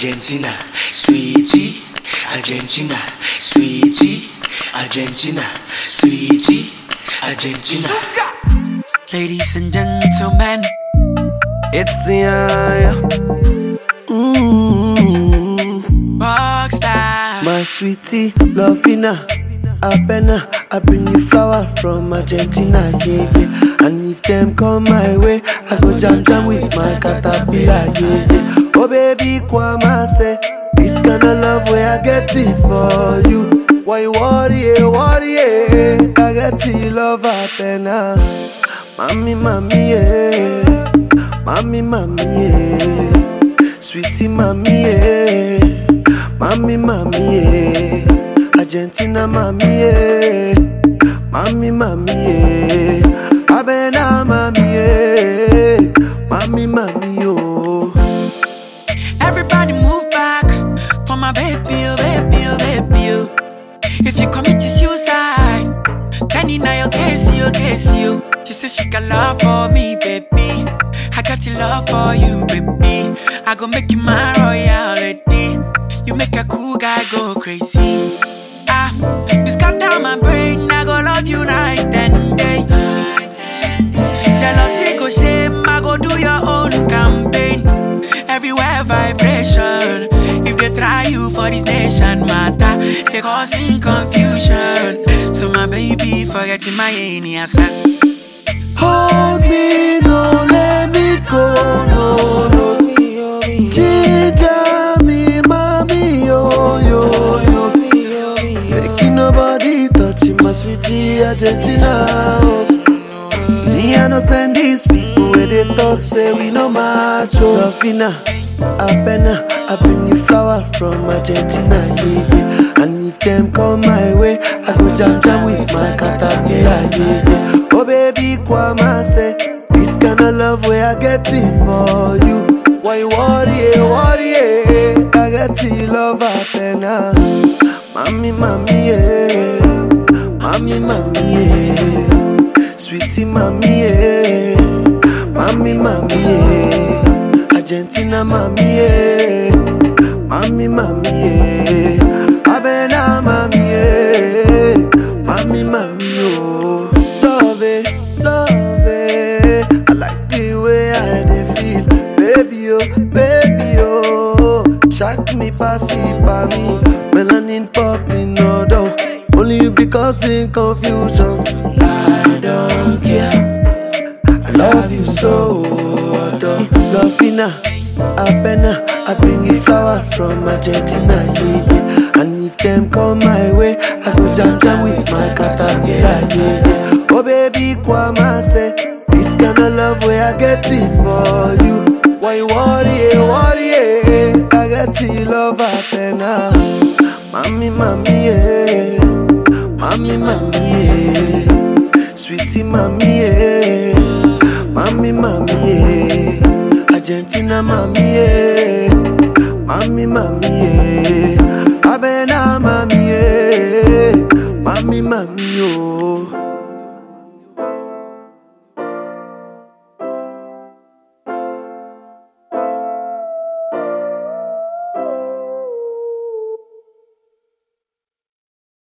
Argentina, sweetie, Argentina, sweetie, Argentina, sweetie, Argentina. Ladies and gentlemen, It's Rockstar. my sweetie, Lovina, Abena. I bring you flower from Argentina, yeah, yeah. And if them come my way, I go jam with my caterpillar, yeah, yeah. Oh baby, Kwama say, this kind of love where I get it for you. Why you worry, I get it love Abena. Mami, mami, yeah. Mami, mami, yeah. Sweetie, mami, yeah. Mami, mami, yeah. Argentina, mami, yeah. Mami, mami, yeah. Abena, mami, yeah. Mami, mami, oh. Everybody move back for my baby, oh baby, oh baby, oh. If you commit to suicide, then you know your case, you. She said she got love for me, baby. I got your love for you, baby. I gon' make you my royalty. You make a cool guy go crazy. You scatter my brain, I go love you night and day. Jealousy go shame, I go do your own campaign. Everywhere vibration. If they try you for this nation matter, they causing confusion. So my baby, forgetting my answer. Hold me, no let me go, no, no. Ginger me, mommy, yo, yo, yo. Making nobody touch my sweetie Argentina. Oh. Me I no send these people where they talk say we no match. Oh, Lovina, Abena, I bring you flower from Argentina, yeah, yeah. And if them come my way, I go jam with my caterpillar, yeah, yeah. Oh baby, Kwama say, this kind of love where I get it for you. Why you worry, I get it love Abena. Mami, mami, yeah. Mami, mami, yeah. Sweetie, mami, yeah. Mami, mami, yeah. Argentina, mami, yeah. Mami, mami, yeah. Abena, mami, yeah. Mami, mami, oh. Love it, I like the way I dey feel. Baby, oh. Shock me, pass it by me. Melanin popping, no doubt. Only you be causing confusion. I don't care. I love you so. Lovina, Abena, I bring you flower from Argentina, yeah, yeah. And if them come my way, I go jam with my caterpillar, yeah, yeah. Oh baby, Kwama say, this kind of love where I get it for you. Why you worry, I get it love Abena. Mami, mami, yeah. Mami, mami, yeah. Sweetie, mami, yeah. Mami, mami, yeah. Argentina, mami, yeah. Mami, mami, yeah. Abena, mami, yeah. Mami, mami, oh.